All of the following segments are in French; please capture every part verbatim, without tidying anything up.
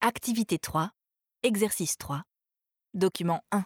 Activité trois, exercice trois, document un.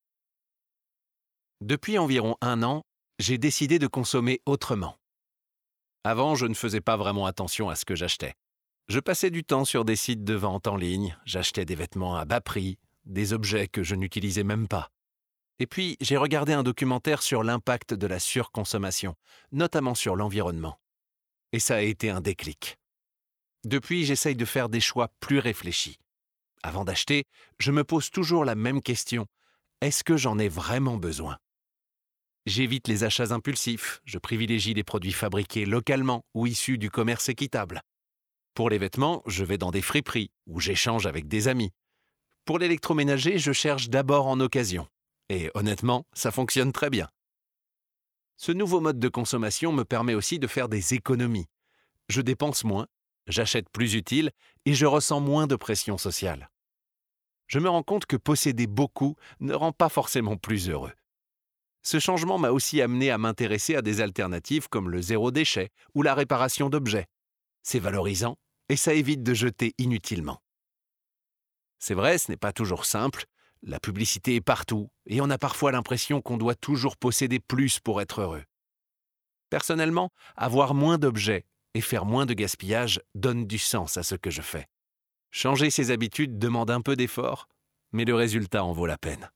Depuis environ un an, j'ai décidé de consommer autrement. Avant, je ne faisais pas vraiment attention à ce que j'achetais. Je passais du temps sur des sites de vente en ligne, j'achetais des vêtements à bas prix, des objets que je n'utilisais même pas. Et puis, j'ai regardé un documentaire sur l'impact de la surconsommation, notamment sur l'environnement. Et ça a été un déclic. Depuis, j'essaye de faire des choix plus réfléchis. Avant d'acheter, je me pose toujours la même question. Est-ce que j'en ai vraiment besoin ? J'évite les achats impulsifs, je privilégie les produits fabriqués localement ou issus du commerce équitable. Pour les vêtements, je vais dans des friperies ou j'échange avec des amis. Pour l'électroménager, je cherche d'abord en occasion. Et honnêtement, ça fonctionne très bien. Ce nouveau mode de consommation me permet aussi de faire des économies. Je dépense moins, j'achète plus utile et je ressens moins de pression sociale. Je me rends compte que posséder beaucoup ne rend pas forcément plus heureux. Ce changement m'a aussi amené à m'intéresser à des alternatives comme le zéro déchet ou la réparation d'objets. C'est valorisant et ça évite de jeter inutilement. C'est vrai, ce n'est pas toujours simple, la publicité est partout et on a parfois l'impression qu'on doit toujours posséder plus pour être heureux. Personnellement, avoir moins d'objets et faire moins de gaspillage donne du sens à ce que je fais. Changer ses habitudes demande un peu d'effort, mais le résultat en vaut la peine.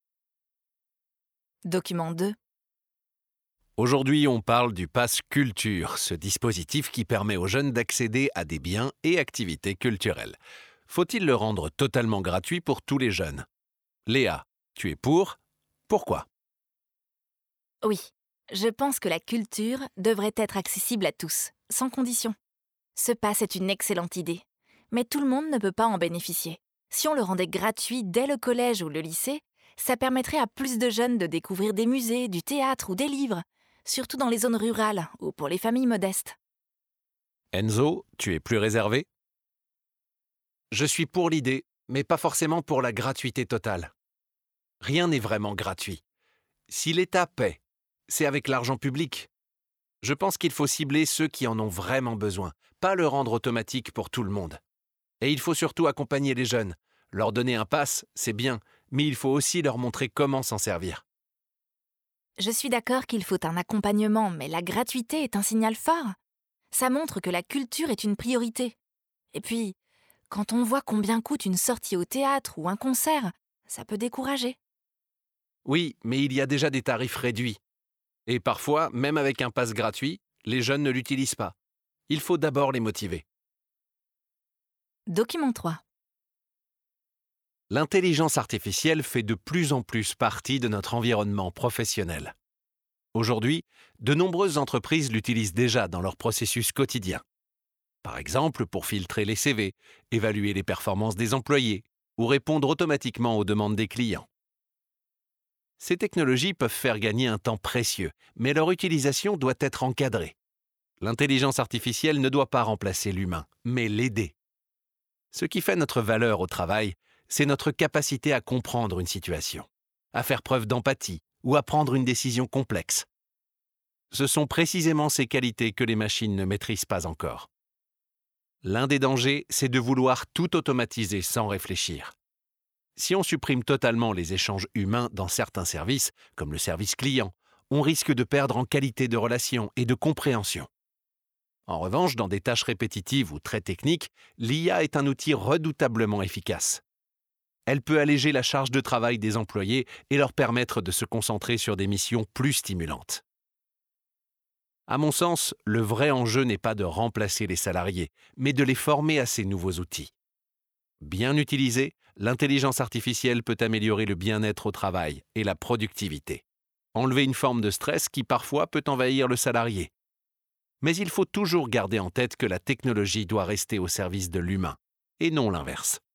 Document deux. Aujourd'hui, on parle du Pass Culture, ce dispositif qui permet aux jeunes d'accéder à des biens et activités culturelles. Faut-il le rendre totalement gratuit pour tous les jeunes ? Léa, tu es pour ? Pourquoi ? Oui, je pense que la culture devrait être accessible à tous, sans condition. Ce pass est une excellente idée, mais tout le monde ne peut pas en bénéficier. Si on le rendait gratuit dès le collège ou le lycée, ça permettrait à plus de jeunes de découvrir des musées, du théâtre ou des livres, surtout dans les zones rurales ou pour les familles modestes. Enzo, tu es plus réservé ? Je suis pour l'idée, mais pas forcément pour la gratuité totale. Rien n'est vraiment gratuit. Si l'État paie, c'est avec l'argent public. Je pense qu'il faut cibler ceux qui en ont vraiment besoin, pas le rendre automatique pour tout le monde. Et il faut surtout accompagner les jeunes. Leur donner un pass, c'est bien, mais il faut aussi leur montrer comment s'en servir. Je suis d'accord qu'il faut un accompagnement, mais la gratuité est un signal fort. Ça montre que la culture est une priorité. Et puis, quand on voit combien coûte une sortie au théâtre ou un concert, ça peut décourager. Oui, mais il y a déjà des tarifs réduits. Et parfois, même avec un pass gratuit, les jeunes ne l'utilisent pas. Il faut d'abord les motiver. Document trois. L'intelligence artificielle fait de plus en plus partie de notre environnement professionnel. Aujourd'hui, de nombreuses entreprises l'utilisent déjà dans leur processus quotidien. Par exemple, pour filtrer les C V, évaluer les performances des employés ou répondre automatiquement aux demandes des clients. Ces technologies peuvent faire gagner un temps précieux, mais leur utilisation doit être encadrée. L'intelligence artificielle ne doit pas remplacer l'humain, mais l'aider. Ce qui fait notre valeur au travail, c'est notre capacité à comprendre une situation, à faire preuve d'empathie ou à prendre une décision complexe. Ce sont précisément ces qualités que les machines ne maîtrisent pas encore. L'un des dangers, c'est de vouloir tout automatiser sans réfléchir. Si on supprime totalement les échanges humains dans certains services, comme le service client, on risque de perdre en qualité de relation et de compréhension. En revanche, dans des tâches répétitives ou très techniques, l'I A est un outil redoutablement efficace. Elle peut alléger la charge de travail des employés et leur permettre de se concentrer sur des missions plus stimulantes. À mon sens, le vrai enjeu n'est pas de remplacer les salariés, mais de les former à ces nouveaux outils. Bien utilisée, l'intelligence artificielle peut améliorer le bien-être au travail et la productivité. Enlever une forme de stress qui parfois peut envahir le salarié. Mais il faut toujours garder en tête que la technologie doit rester au service de l'humain, et non l'inverse.